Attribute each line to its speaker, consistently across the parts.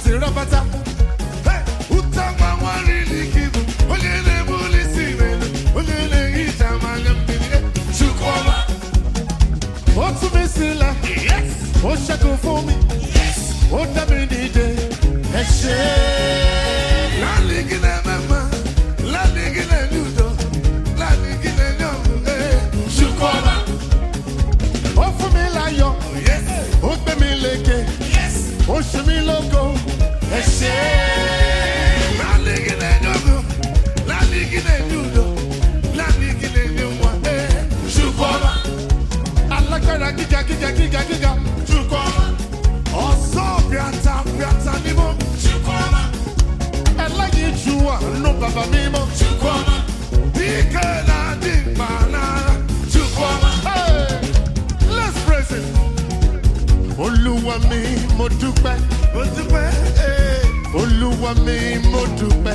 Speaker 1: ti rabata. Hey, utama warili kibu. Olele bulisi mele. Olele itama nyambili. Chukwama. Otumisila. Yes. Oshako for me. Yes. Otamidide. Eshe. La ligine mama. La ligine ludo. La ligine nyongu. Chukwama. Ofumila yo. Yes. Otamileke. Yes. Oshimilogo. Eshe. La ligine nyongu. La ligine ludo. La ligine nyongu. Chukwama. Alakara giga. Chukwama. Oso piata nimo. Chukwama. Elagi juwa no baba mimo. Chukwama. Dike na dimana. Chukwama. Hey, let's praise him. Olúwa mi mo dúpẹ́. Mo dúpẹ́. Olúwa mi mo dúpẹ́.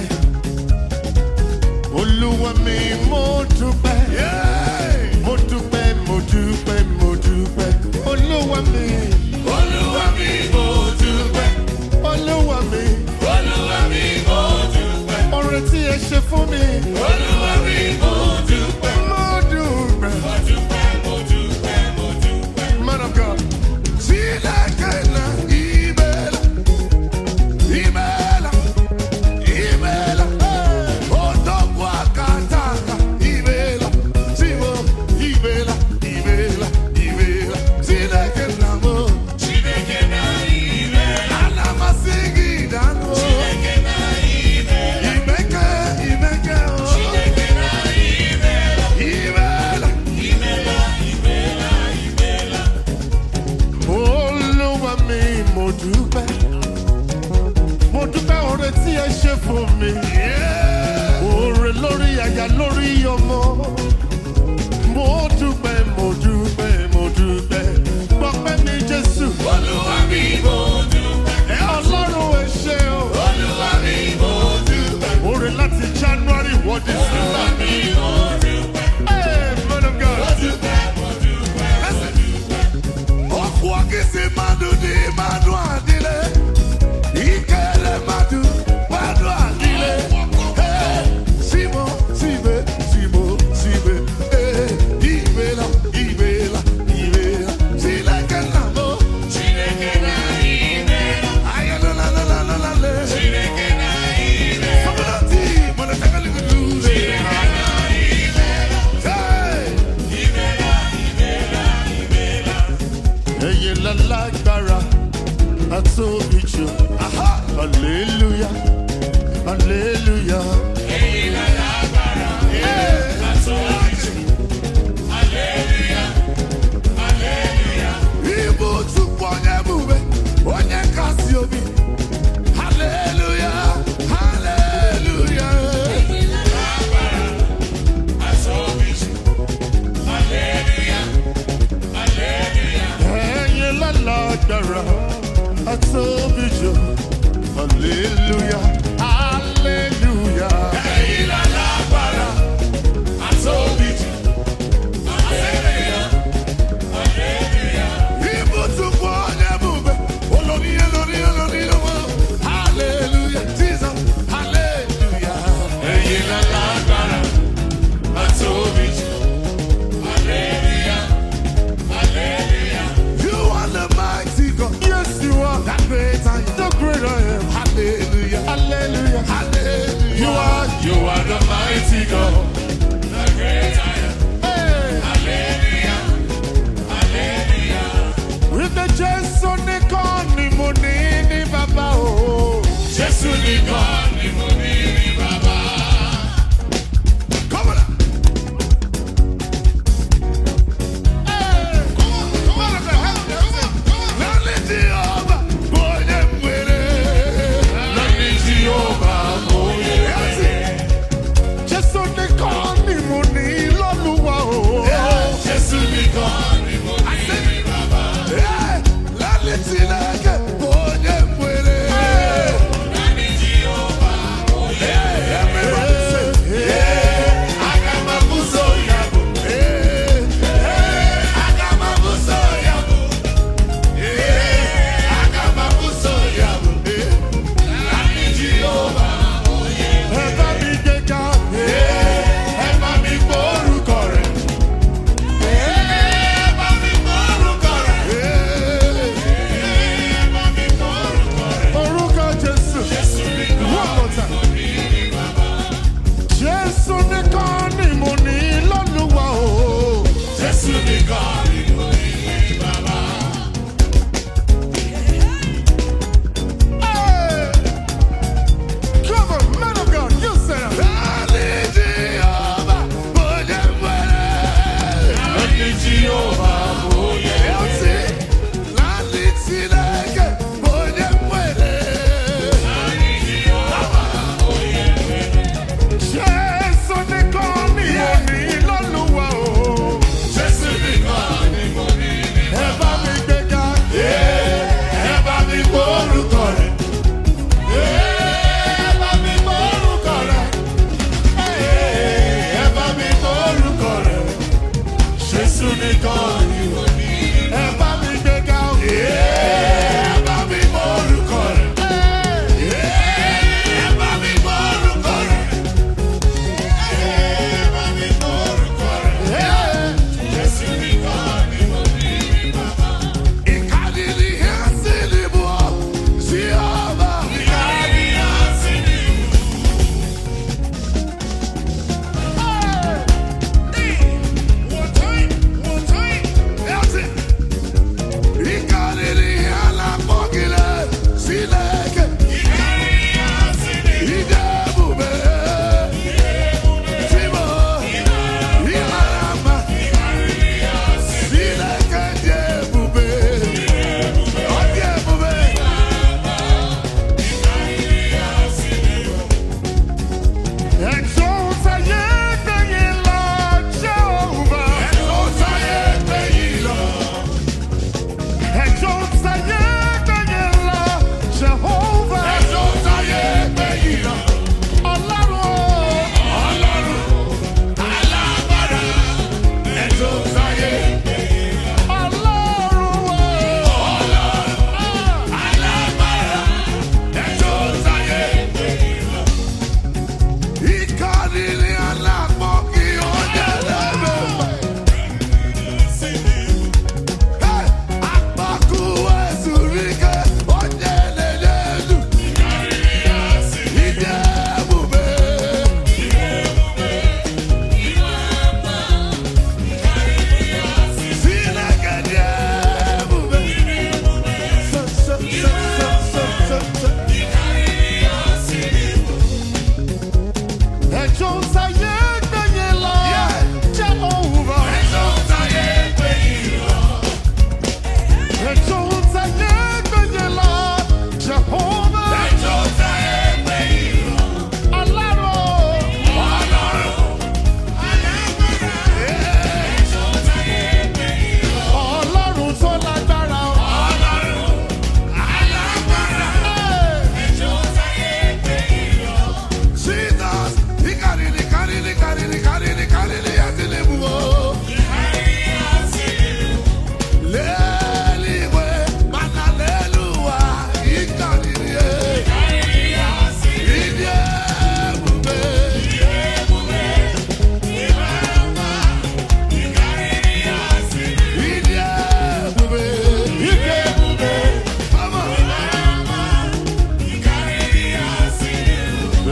Speaker 1: Olúwa mi mo dúpẹ́. Mo dúpẹ́, mo dúpẹ́, mo dúpẹ́. Olúwa mi. Olúwa mi mo dúpẹ́. Olúwa mi. Olúwa mi mo dúpẹ́. Oore tí ẹ ṣe fún mi. Olúwa mi mo dúpẹ́. Mo dúpẹ́. Mo dúpẹ́, mo dúpẹ́, mo dúpẹ́. Man of God. Chineke na imela. Imela. Imela. Odogwu akataka. Imela. Chimo. Imela. Imela. Imela. Chineke na mo. Chineke na imela. Anamasigi dano. Chineke na imela. Imeke o. Chineke na imela. Imela. Imela. Imela. Olúwa mi mo dúpẹ́. Mo dúpẹ́ oore tí ẹ ṣe fún mi. Oore lórí aya lórí ọmọ. Mo dúpẹ́, mo dúpẹ́, mo dúpẹ́. Gbọ́pẹ́ mi Jésù. Olúwa mi mo dúpẹ́. Ọlọ́run ẹ ṣé o. Olúwa mi mo dúpẹ́. Oore láti January wọ December. Olúwa mi mo dúpẹ́. Hey, man of God. Mo dúpẹ́, mo dúpẹ́, mo dúpẹ́. Ọkùn akínsí madu di madu àdílé. Ìkẹlẹ madu àdílé. Hey, Simo, Sibe. Ibela. Chineke na mo. Chineke na imela. Ayalala. Chineke na imela. Sabalati, mwana takali kuduze. Chineke na imela. Hey. Imela. Eye la lágbára, atóbi jù. Aha. Hallelujah. Eye la lágbára, atóbi jù. Hallelujah. Ibu tukwu onye ebube, onye kasị obi. Hallelujah. Eye la lágbára, atóbi jù. Hallelujah. Eye la lágbára, atóbi jù. Hallelujah. Eye la lágbára, atóbi jù. Ibu tukwu onye ebube, olórí ọmọ. Hallelujah. Jesus. Hallelujah. Eye la lágbára, atóbi jù. Hallelujah. You are the mighty God. Yes, you are. That great I am. The great I am. Hallelujah. You are the mighty God. The great I am. Hey. Hallelujah. With the Jesu nìkan ni mo ní ní bàbá o. Jesu nìkan ni mo ní ní bàbá. Come on. Hey. Come on. Lálẹ́ tí ọba bóyá ń wéré. Lálẹ́ tí ọba bóyá ń wéré.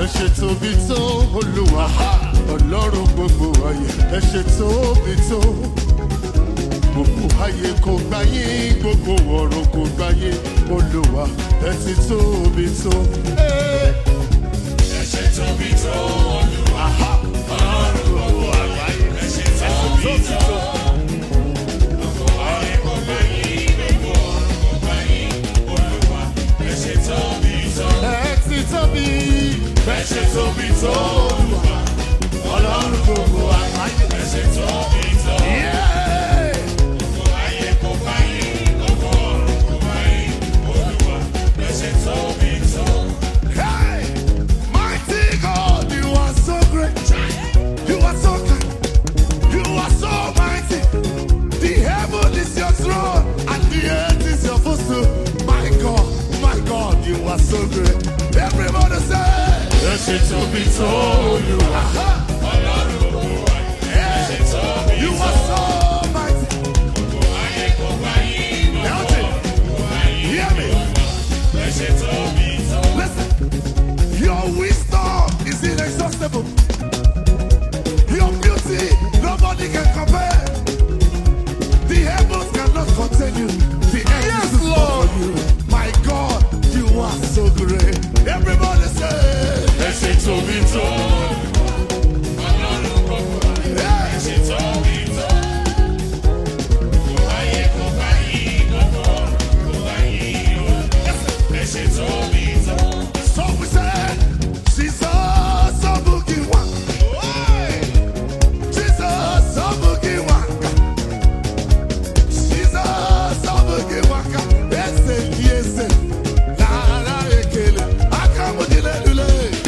Speaker 1: ẹ ṣe tóbi tó Olúwa Ọlọ́run gbogbo ayé ẹ ṣe tóbi tó gbogbo ayé kò gbà yín gbogbo ọ̀run kò gbà yín Olúwa ẹ ti tóbi tó. Ẹ ṣe tóbi tó Olúwa Ọlọ́run gbogbo ayé ẹ ṣe tóbi tó. Gbogbo ayé kò gbà yín gbogbo ọ̀run kò gbà yín Olúwa ẹ ṣe tóbi tó. Ẹ ti tóbi. Ẹ ṣe tóbi tó Olúwa Ọlọ́run gbogbo ayé ẹ ṣe tóbi tó. Gbogbo ayé kò gbà yín gbogbo ọ̀run kò gbà yín Olúwa ẹ ṣe tóbi tó. Hey, mighty God, you are so great, you are so kind, you are so mighty. The heaven is your throne and the earth is your footstool. My God, you are so great. Everybody say. Ẹ ṣe tóbi tó Olúwa Ọlọ́run gbogbo ayé ẹ ṣe tóbi tó. You are so mighty. Gbogbo ayé kò gbà yín gbogbo gbogbo ayé ẹ ṣe tóbi tó. Listen, your wisdom is inexhaustible. Your beauty nobody can compare. The heavens cannot contain you. The earth is full of you. My God, you are so great. Everybody say. Ẹ ṣe tóbi tó Ọlọ́run gbogbo ayé ẹ ṣe tóbi tó. Gbogbo ayé kò gbà yín gbogbo ọ̀run kò gbà yín ẹ ṣe tóbi tó. So we say, Jesus Obuki Waka, Jesus Obuki Waka, Jesus Obuki Waka, ese nara ekele akamudile dule.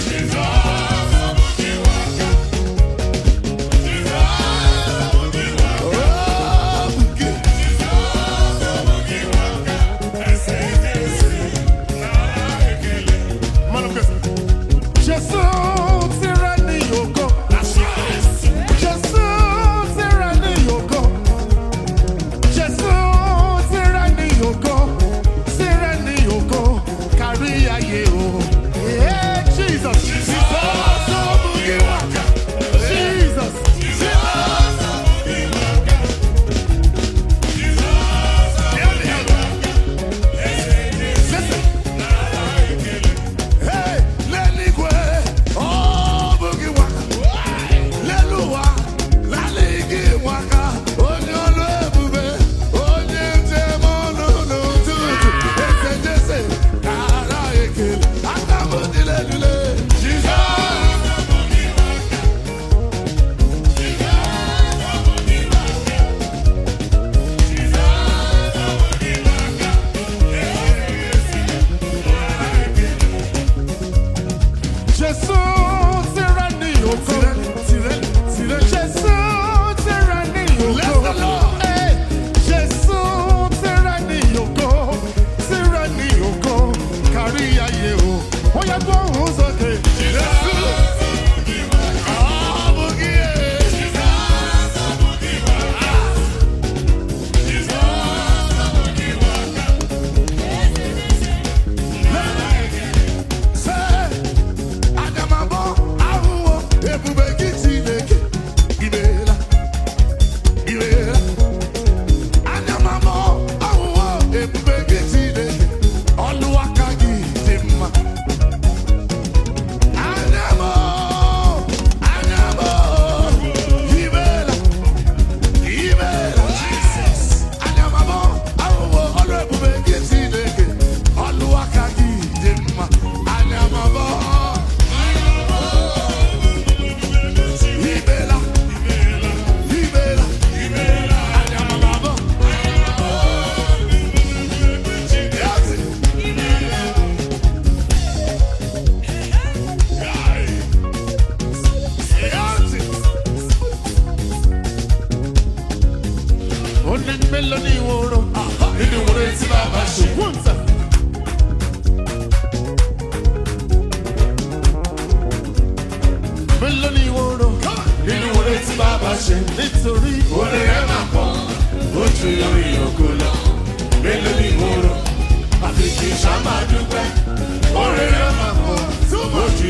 Speaker 1: Nítorí orí ẹ̀ máa pọ̀, ó ju orí ògo lọ. Mélòó ni mo rò? Àfi kì í ṣá máa dúpẹ́. Orí ẹ̀ máa pọ̀, ó ju orí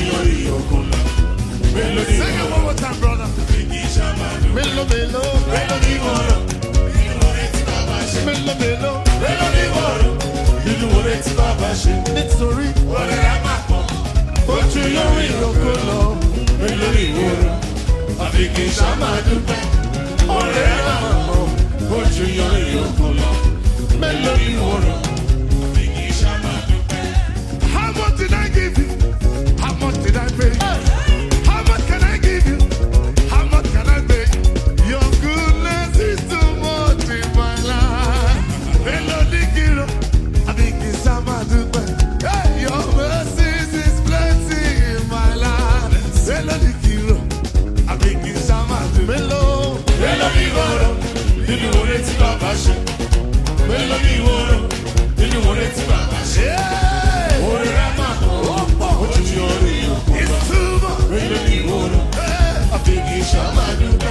Speaker 1: Sing it one more time, brother. Melo, melo, melo di woro. Melo, melo, melo di woro. Inú oore tí bàbá ṣe. Nítorí oore rẹ̀ máa pọ̀. Ojú lórí ìrókò lọ. Melo di woro. Àfi kì í ṣá máa dúpẹ́. Oore rẹ̀ máa pọ̀. Ojú lórí ìrókò lọ. Melo di woro. Àfi kì í ṣá máa dúpẹ́. How much did I give you? How much did I pay? How much can I give you? How much can I pay? Your goodness is too much in my life. Melody Kiro, I think it's Samadupe. Hey, your mercies is plenty in my life. Melody Kiro, I think it's Samadupe. Melody Kiro, you know what it's about. Melody Kiro, you know what it's about. It's too much. Melody Kiro, I think it's Samadupe.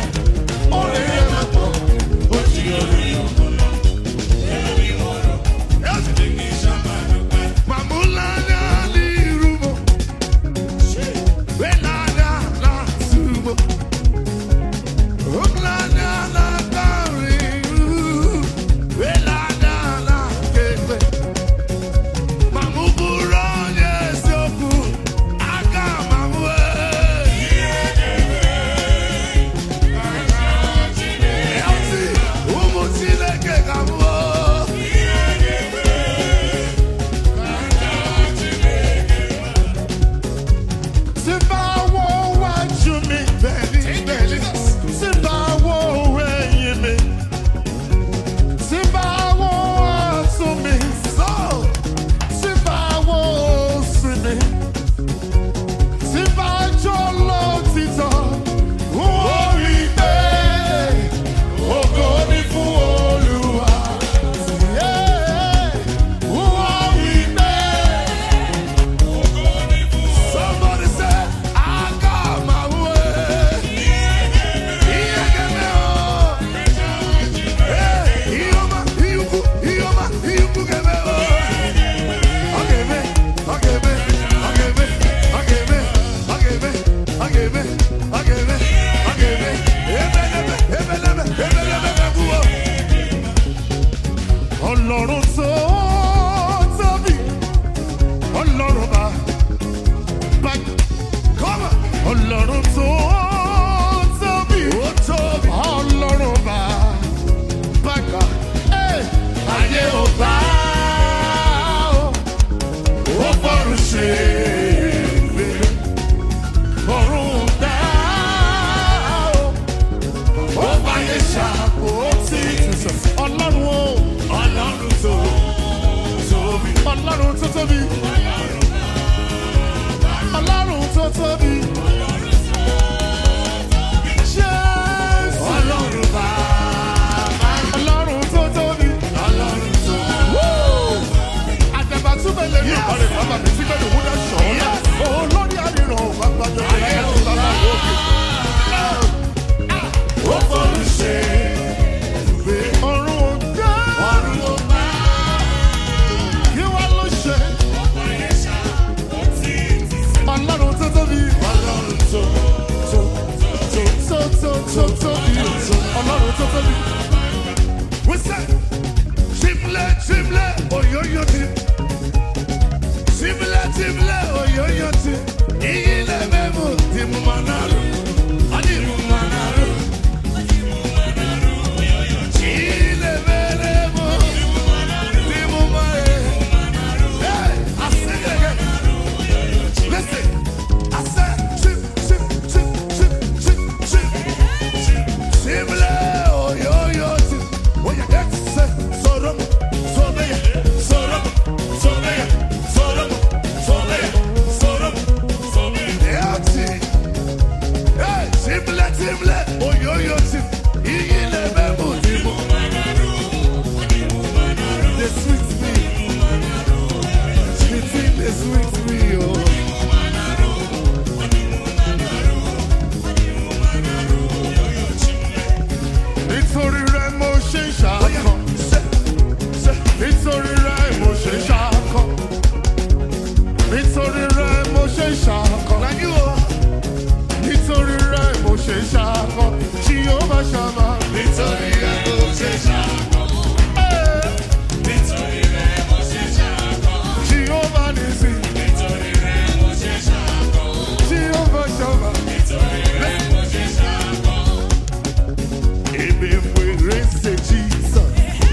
Speaker 1: ṣe ṣàkọ. Jehovah Shammah.
Speaker 2: Nítorí rẹ̀ mo ṣe ṣàkọ. Nítorí rẹ̀ mo ṣe ṣàkọ.
Speaker 1: Jehovah Nissi.
Speaker 2: Nítorí rẹ̀ mo ṣe ṣàkọ.
Speaker 1: Jehovah Shammah.
Speaker 2: Nítorí rẹ̀ mo ṣe ṣàkọ.
Speaker 1: Ebe mwere se Jesus.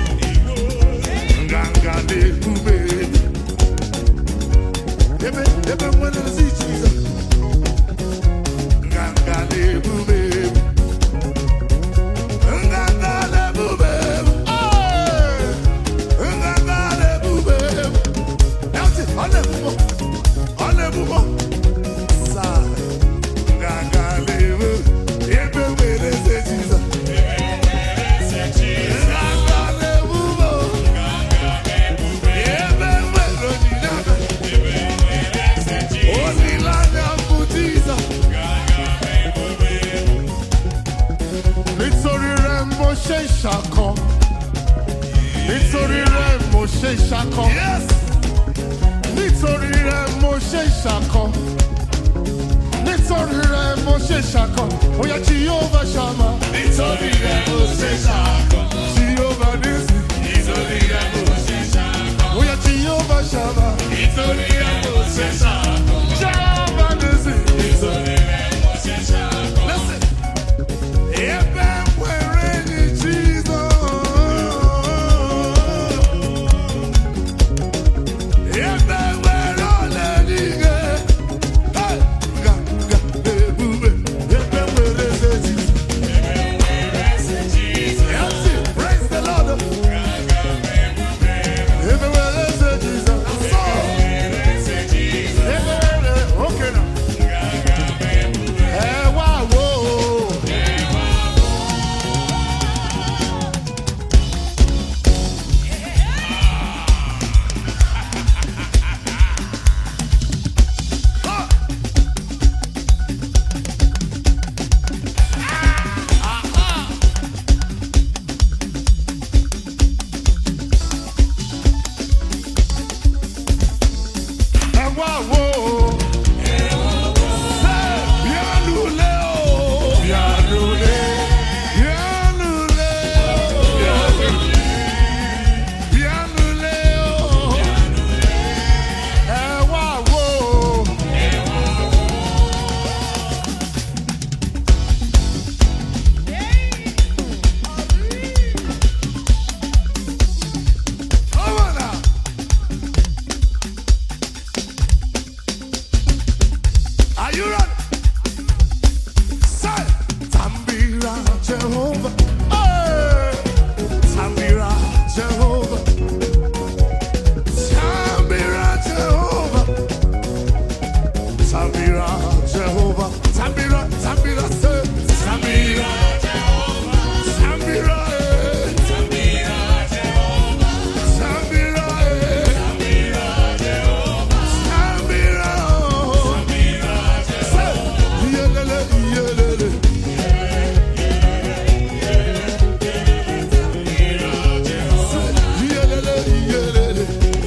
Speaker 1: Nganga na-ebube. Ebe mwere se Jesus. Nganga na-ebube. Nganga na-ebube. Nganga na-ebube. Else, ọ na-ebube. Ọ na-ebube. Saa. Nganga na-ebube. Ebe mwere se Jesus. Ṣàkọ nítorí rẹ̀ mo ṣe ṣàkọ nítorí rẹ̀ mo ṣe ṣàkọ nítorí rẹ̀ mo ṣe ṣàkọ oya Jehovah Shammah
Speaker 2: Nítorí rẹ̀ mo ṣe ṣàkọ.
Speaker 1: Jehovah Nissi
Speaker 2: Nítorí rẹ̀ mo ṣe ṣàkọ.
Speaker 1: oya Jehovah Shammah
Speaker 2: Nítorí rẹ̀ mo ṣe ṣàkọ.
Speaker 1: Jehovah Nissi.
Speaker 2: Nítorí rẹ̀ mo ṣe ṣàkọ.
Speaker 1: Listen, ebe nwere ni Jesus. Ebe nwere ole n'ige. Hey! Nga ebube. Ebe nwere eze Jesus. Yes, praise the Lord. Ebe nwere eze Jesus. So, ebe nwere, okay now. Wow, whoa. Wow, whoa. Are you ready? Say, Tambira Jehovah. Hey! Tambira Jehovah. Tambira Jehovah. Tambira Jehovah. Tambira, Tambira, say, Tambira Jehovah. Tambira,
Speaker 2: Tambira Jehovah.
Speaker 1: Tambira,
Speaker 2: Tambira Jehovah.
Speaker 1: Tambira,
Speaker 2: Tambira
Speaker 1: say, yelele, yelele. Yelele, yelele.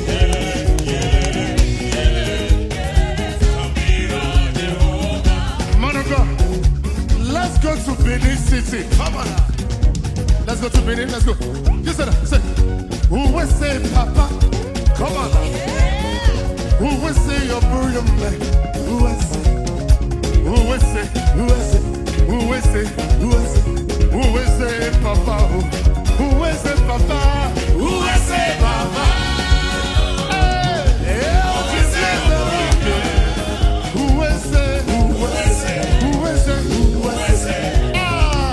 Speaker 1: Man of God, let's go to Benin City. Come on now. Let's go to Benin. Let's go. You said that. Say, who will say, Papa? Come on now. Who will say your brilliant man? Who will say? Who will say? Who will say? Who will say? Who will say? Who will say, Papa? Who will say, Papa? Who will say, Papa? Hey, hey, who will say, Papa? Who will say? Who will say? Who will say? Who will say? Ah,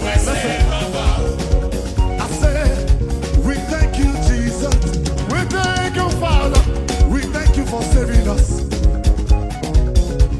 Speaker 1: I say, we thank you, Jesus. We thank you, Father. We thank you for saving us.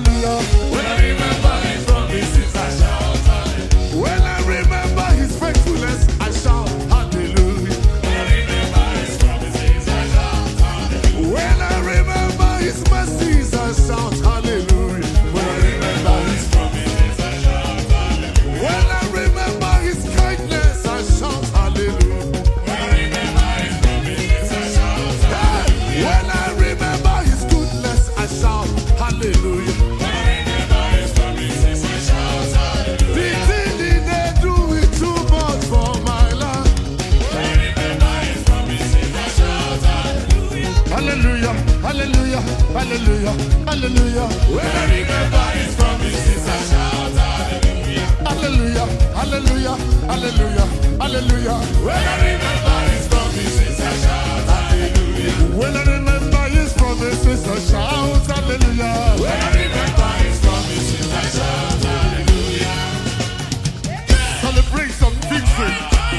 Speaker 1: hallelujah.
Speaker 2: When I remember his promises, I shout hallelujah.
Speaker 1: When I remember his faithfulness, I shout hallelujah.
Speaker 2: When I remember his promises, I shout hallelujah.
Speaker 1: When I remember his mercies, I shout hallelujah.
Speaker 2: When I remember his promises, I shout hallelujah.
Speaker 1: When I remember his kindness, I shout hallelujah.
Speaker 2: When I remember his promises, I shout hallelujah.
Speaker 1: When I remember his goodness, I shout hallelujah.
Speaker 2: When I remember his promises, I shout hallelujah.
Speaker 1: The thing they do it too much for my life.
Speaker 2: When I remember his promises, I shout hallelujah.
Speaker 1: Hallelujah, hallelujah, hallelujah, hallelujah.
Speaker 2: When I remember his promises, I shout hallelujah.
Speaker 1: Hallelujah, hallelujah, hallelujah, hallelujah.
Speaker 2: When I remember his promises, I shout hallelujah.
Speaker 1: When I remember his promises, I shout hallelujah.
Speaker 2: When I remember his promises, I shout hallelujah.
Speaker 1: Celebrate some victory.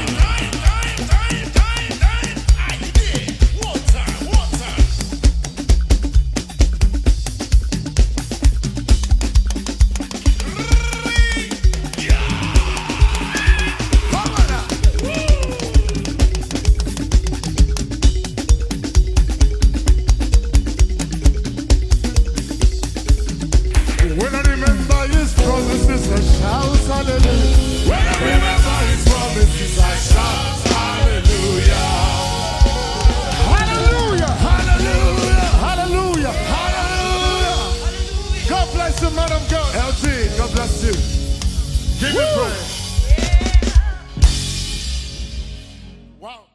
Speaker 1: Come on now. When I remember his promises, I shout hallelujah.
Speaker 2: When I remember his promises, I shout hallelujah.
Speaker 1: Hallelujah, hallelujah, hallelujah, hallelujah. God bless you, man of God. LG, God bless you. Give me praise. Wow.